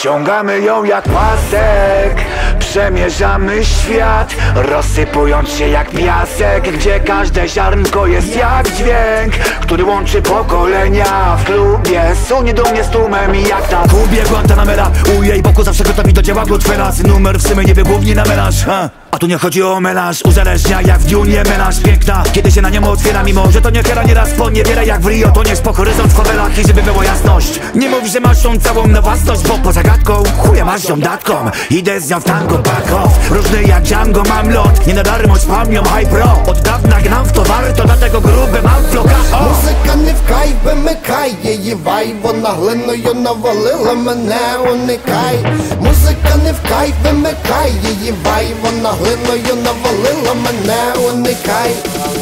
Ciągamy ją jak pasek, przemierzamy świat, rozsypując się jak piasek, gdzie każde ziarnko jest jak dźwięk, który łączy pokolenia. W klubie sunie do mnie z tłumem i jak ta Kubie Guantanamera, u jej boku zawsze gotowi do dzieła Goodfellas. Numer w sumie nie wybuchnie na melanż, a tu nie chodzi o melanż, uzależnia jak w Dunie melanż. Piękna, kiedy się na niemu otwiera, mimo że to nie hera, nieraz poniewiera jak w Rio. To nie spoko horyzont w fawelach i żeby było jasność, nie mów, że masz tą całą na własność, bo poza gadką chuja masz ją datką. Idę z nią w tango, back off, różny jak Django mam lot, nie na darmo spam ją high pro. Od dawna gnam w to warto, dlatego grube mam floka. Музика не вкай, вимикай її вай, вона глиною навалила мене, уникай. Музика не вкай, вимикай її вай, вона глиною навалила мене, уникай.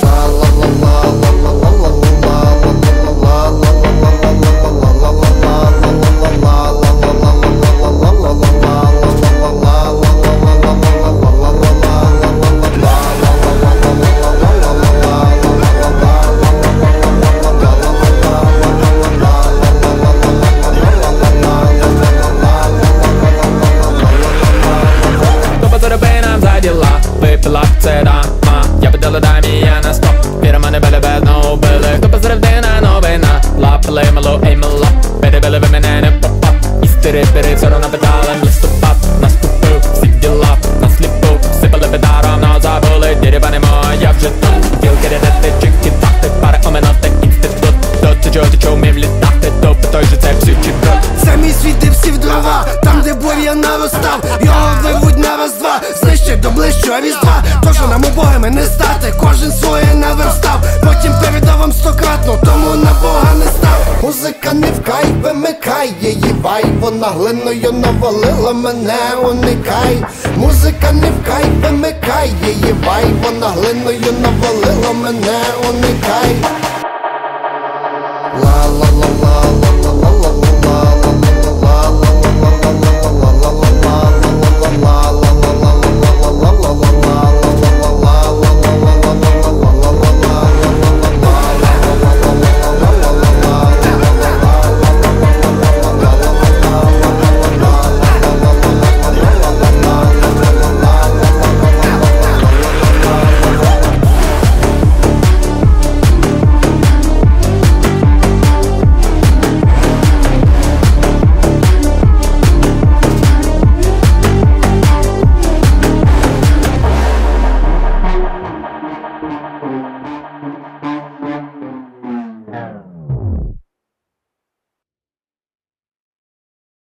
Выпила це дама, я подала дамі, я на стоп. Віра мене беле без новини. Хто позирив дина новина? Лапили мало ей мало. Перебили ви мене не попап. Істери перед сором напитали листопад. Наступив всі діла, насліпу. Сипали бедаром, но забули. Діріба не моя вже тут. Ділки рядити, чики тахти. Пари оминати інститут. До чого ти чого вмів літати? Допи той же це псючий брод. Це мій світ, де всі в дрова, там де бур'ян наростав, його вирвуть на раз-два, знищать до ближчого різдва. Тож нам убогими не стати, кожен своє наверстав, потім передав вам стократно, тому на Бога не став. Музика не вкай, вимикай її вай, вона глиною навалила мене, уникай. Музика не вкай, вимикай її вай, вона глиною навалила мене, уникай. Ла-ла.